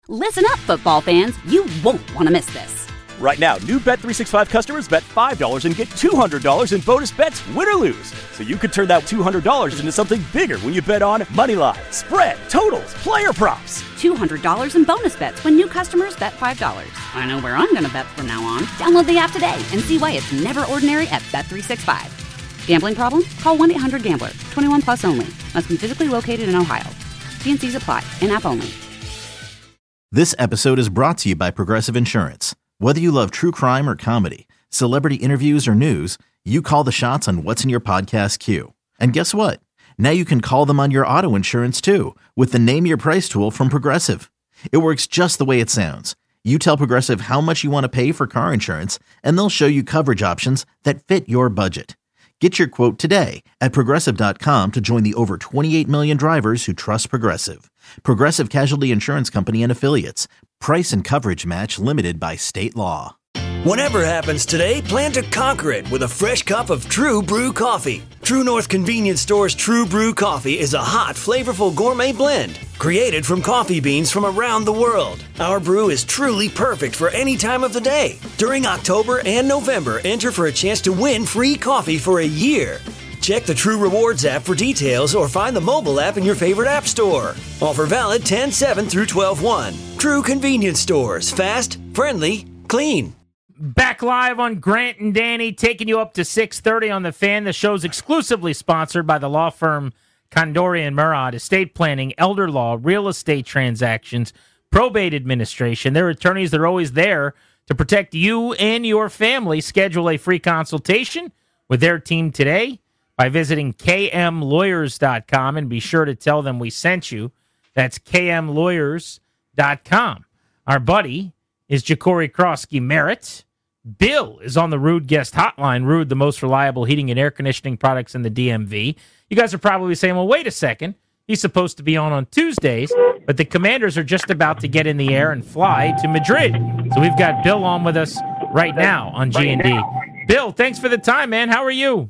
Listen up, football fans. You won't want to miss this. Right now, new Bet365 customers bet $5 and get $200 in bonus bets, win or lose. So you could turn that $200 into something bigger when you bet on moneyline, spread, totals, player props. $200 in bonus bets when new customers bet $5. I know where I'm going to bet from now on. Download the app today and see why it's never ordinary at Bet365. Gambling problem? Call 1-800-GAMBLER. 21 plus only. Must be physically located in Ohio. T&Cs apply. In-app only. This episode is brought to you by Progressive Insurance. Whether you love true crime or comedy, celebrity interviews or news, you call the shots on what's in your podcast queue. And guess what? Now you can call them on your auto insurance too with the Name Your Price tool from Progressive. It works just the way it sounds. You tell Progressive how much you want to pay for car insurance, and they'll show you coverage options that fit your budget. Get your quote today at Progressive.com to join the over 28 million drivers who trust Progressive. Progressive Casualty Insurance Company and Affiliates. Price and coverage match limited by state law. Whatever happens today, plan to conquer it with a fresh cup of True Brew coffee. True North Convenience Store's True Brew coffee is a hot, flavorful gourmet blend created from coffee beans from around the world. Our brew is truly perfect for any time of the day. During October and November, enter for a chance to win free coffee for a year. Check the True Rewards app for details or find the mobile app in your favorite app store. Offer valid 10/7 through 12/1. True Convenience Stores. Fast, friendly, clean. Back live on Grant and Danny, taking you up to 6:30 on The Fan. The show's exclusively sponsored by the law firm Condori and Murad, estate planning, elder law, real estate transactions, probate administration. Their attorneys, they're always there to protect you and your family. Schedule a free consultation with their team today by visiting kmlawyers.com, and be sure to tell them we sent you. That's kmlawyers.com. Our buddy is Ja'Cory Krosky-Merritt. Bill is on the Ruud guest hotline. Ruud, the most reliable heating and air conditioning products in the DMV. You guys are probably saying, well, wait a second. He's supposed to be on Tuesdays, but the Commanders are just about to get in the air and fly to Madrid. So we've got Bill on with us right now on G&D. Bill, thanks for the time, man. How are you?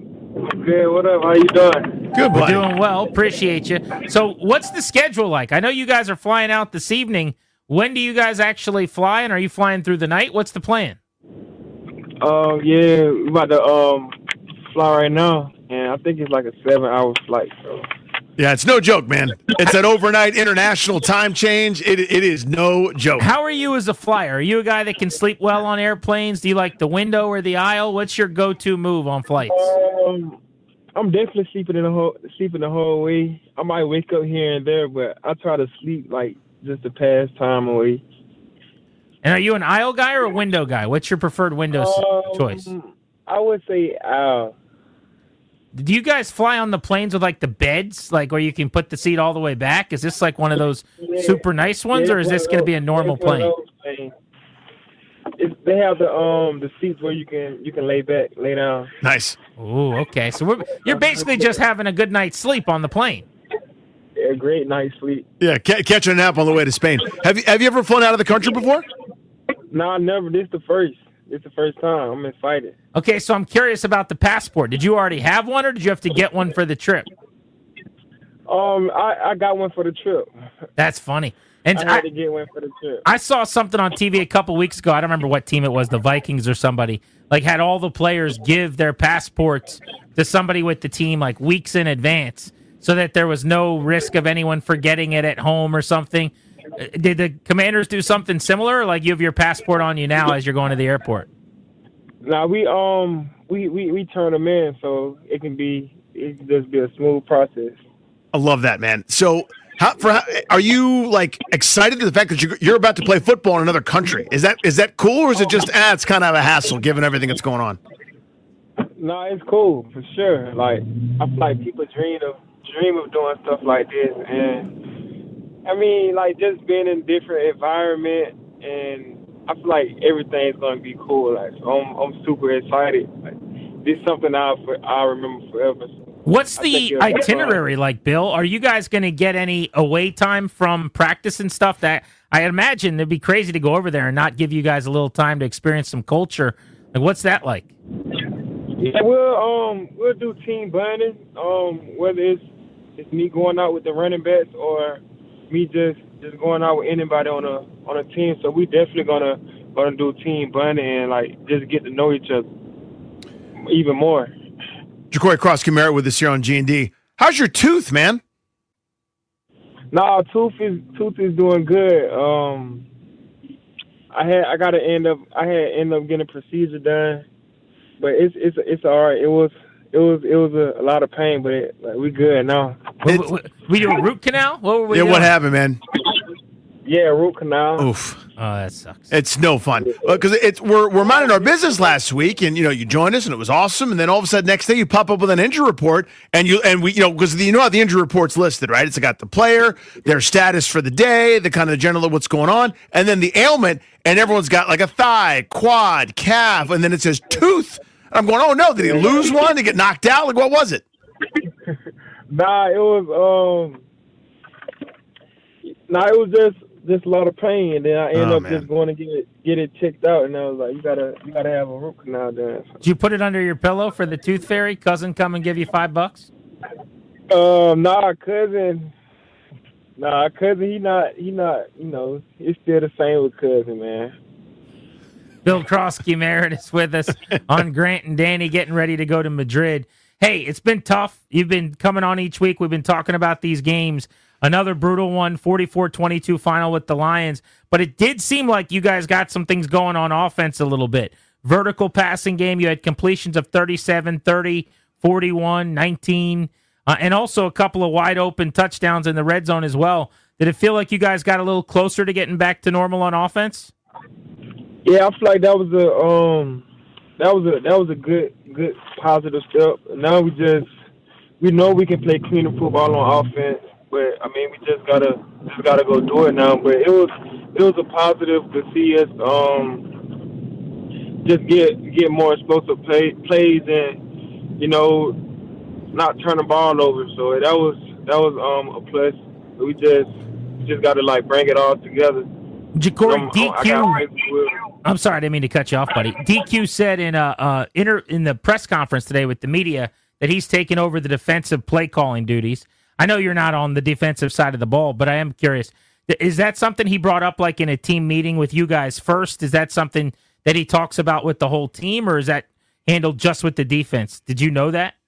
Good, what up? How you doing? Good, buddy. We're doing well. Appreciate you. So what's the schedule like? I know you guys are flying out this evening. When do you guys actually fly, and are you flying through the night? What's the plan? Yeah, we're about to fly right now, and I think it's like a 7-hour flight. So. Yeah, it's no joke, man. It's an overnight international time change. It is no joke. How are you as a flyer? Are you a guy that can sleep well on airplanes? Do you like the window or the aisle? What's your go-to move on flights? I'm definitely sleeping the whole way. I might wake up here and there, but I try to sleep like just to pass time away. And are you an aisle guy or a window guy? What's your preferred window choice? I would say aisle. Do you guys fly on the planes with like the beds, like where you can put the seat all the way back? Is this like one of those super nice ones, or is this going to be a normal plane? They have the seats where you can lay back, lay down. Nice. Ooh, okay. So you're basically just having a good night's sleep on the plane. Yeah, great night's sleep. Yeah, catching a nap on the way to Spain. Have you ever flown out of the country before? No, never. This is the first. It's the first time. I'm excited. Okay, so I'm curious about the passport. Did you already have one, or did you have to get one for the trip? I got one for the trip. That's funny. And I had to get one for the trip. I saw something on TV a couple weeks ago. I don't remember what team it was, the Vikings or somebody, like had all the players give their passports to somebody with the team like weeks in advance so that there was no risk of anyone forgetting it at home or something. Did the Commanders do something similar, or like you have your passport on you now as you're going to the airport? No, we turn them in so it can just be a smooth process. I love that, man. So, are you like excited to the fact that you're about to play football in another country? Is that cool, or is it just it's kind of a hassle given everything that's going on? No, it's cool for sure. Like I feel like people dream of doing stuff like this, and I mean, like, just being in a different environment, and I feel like everything's going to be cool. Like, so I'm super excited. Like, this is something I'll remember forever. What's the itinerary like, Bill? Are you guys going to get any away time from practice and stuff? That I imagine it'd be crazy to go over there and not give you guys a little time to experience some culture. Like, what's that like? Yeah, we'll do team bonding. Whether it's me going out with the running backs or me just going out with anybody on a team. So we definitely gonna do team bonding and like just get to know each other even more. JaQuori Crosskey-Merritt with us here on G&D. How's your tooth, man? Nah, tooth is doing good. I had end up getting a procedure done, but it's all right. It was a lot of pain, but we good now. We do a root canal? What were we doing? What happened, man? Yeah, root canal. Oof. Oh, that sucks. It's no fun because we're minding our business last week, and you joined us, and it was awesome. And then all of a sudden, next day you pop up with an injury report, and we because how the injury report's listed, right? It's got the player, their status for the day, the kind of the general of what's going on, and then the ailment, and everyone's got like a thigh, quad, calf, and then it says tooth. I'm going, oh no, did he lose one? Did he get knocked out? Like what was it? Nah, it was it was just a lot of pain, and then I ended up just going to get it checked out, and I was like, you gotta have a root canal done. Did you put it under your pillow for the tooth fairy? Cousin come and give you $5? Cousin, he not, it's still the same with cousin, man. Bill Crosskey-Merritt is with us on Grant and Danny, getting ready to go to Madrid. Hey, it's been tough. You've been coming on each week. We've been talking about these games. Another brutal one, 44-22 final with the Lions. But it did seem like you guys got some things going on offense a little bit. Vertical passing game, you had completions of 37, 30, 41, 19, and also a couple of wide open touchdowns in the red zone as well. Did it feel like you guys got a little closer to getting back to normal on offense? Yeah, I feel like that was a good positive step. Now we know we can play cleaner football on offense. But I mean, we just gotta go do it now. But it was a positive to see us just get more explosive plays and not turn the ball over. So that was a plus. We just gotta bring it all together. JaQuori, DQ. I'm sorry, I didn't mean to cut you off, buddy. DQ said in the press conference today with the media that he's taken over the defensive play calling duties. I know you're not on the defensive side of the ball, but I am curious. Is that something he brought up in a team meeting with you guys first? Is that something that he talks about with the whole team, or is that handled just with the defense? Did you know that?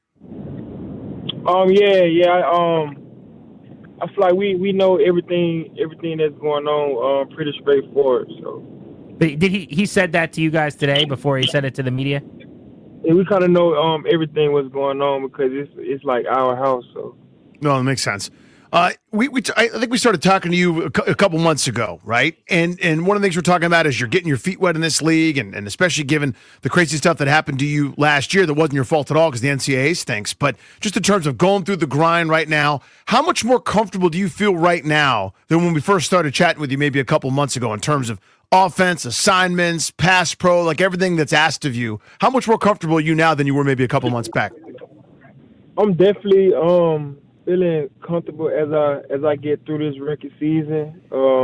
Yeah. I feel like we know everything that's going on pretty straightforward. So. But did he said that to you guys today before he said it to the media? Yeah, we kind of know everything was going on because it's like our house, so. No, that makes sense. I think we started talking to you a couple months ago, right? And one of the things we're talking about is you're getting your feet wet in this league, and especially given the crazy stuff that happened to you last year that wasn't your fault at all because the NCAA stinks. But just in terms of going through the grind right now, how much more comfortable do you feel right now than when we first started chatting with you maybe a couple months ago in terms of offense, assignments, pass pro, like everything that's asked of you? How much more comfortable are you now than you were maybe a couple months back? I'm definitely feeling comfortable as I get through this rookie season.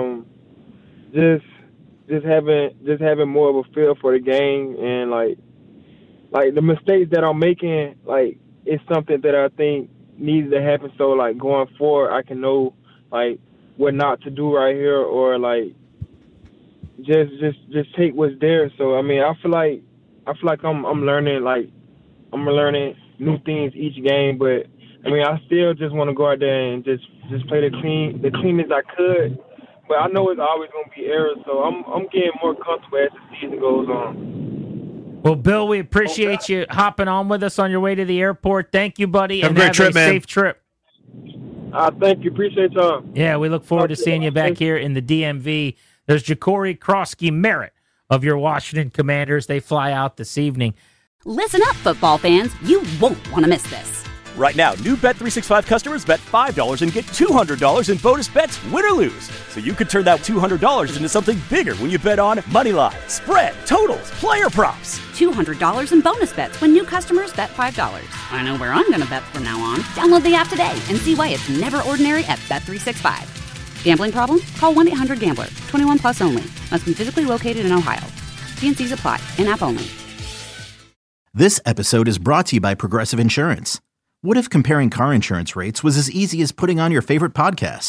Just having more of a feel for the game, and like the mistakes that I'm making, it's something that I think needs to happen. So going forward, I can know what not to do right here, or just take what's there. So I mean, I feel like I'm learning I'm learning new things each game, but I mean, I still just want to go out there and just play the cleanest I could. But I know it's always going to be errors, so I'm getting more comfortable as the season goes on. Well, Bill, we appreciate you hopping on with us on your way to the airport. Thank you, buddy, have a safe trip. Thank you. Appreciate y'all. Yeah, we look forward to seeing you back here in the DMV. There's JaQuori Crosskey-Merritt of your Washington Commanders. They fly out this evening. Listen up, football fans. You won't want to miss this. Right now, new Bet365 customers bet $5 and get $200 in bonus bets, win or lose. So you could turn that $200 into something bigger when you bet on Moneyline, spread, totals, player props. $200 in bonus bets when new customers bet $5. I know where I'm going to bet from now on. Download the app today and see why it's never ordinary at Bet365. Gambling problem? Call 1-800-GAMBLER. 21 plus only. Must be physically located in Ohio. T&Cs apply. In-app only. This episode is brought to you by Progressive Insurance. What if comparing car insurance rates was as easy as putting on your favorite podcast?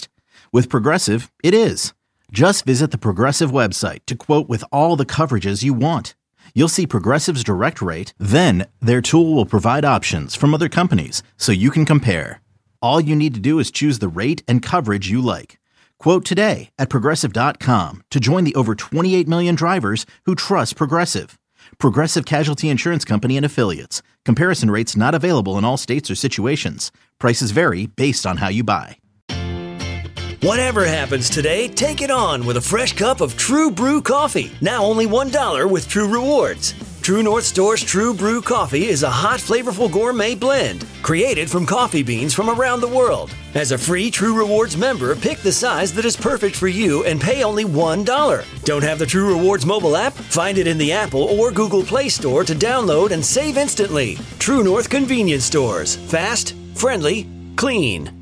With Progressive, it is. Just visit the Progressive website to quote with all the coverages you want. You'll see Progressive's direct rate, then their tool will provide options from other companies so you can compare. All you need to do is choose the rate and coverage you like. Quote today at Progressive.com to join the over 28 million drivers who trust Progressive. Progressive Casualty Insurance Company and Affiliates. Comparison rates not available in all states or situations. Prices vary based on how you buy. Whatever happens today, take it on with a fresh cup of True Brew coffee. Now only $1 with True Rewards. True North Store's True Brew coffee is a hot, flavorful gourmet blend created from coffee beans from around the world. As a free True Rewards member, pick the size that is perfect for you and pay only $1. Don't have the True Rewards mobile app? Find it in the Apple or Google Play Store to download and save instantly. True North Convenience Stores. Fast, friendly, clean.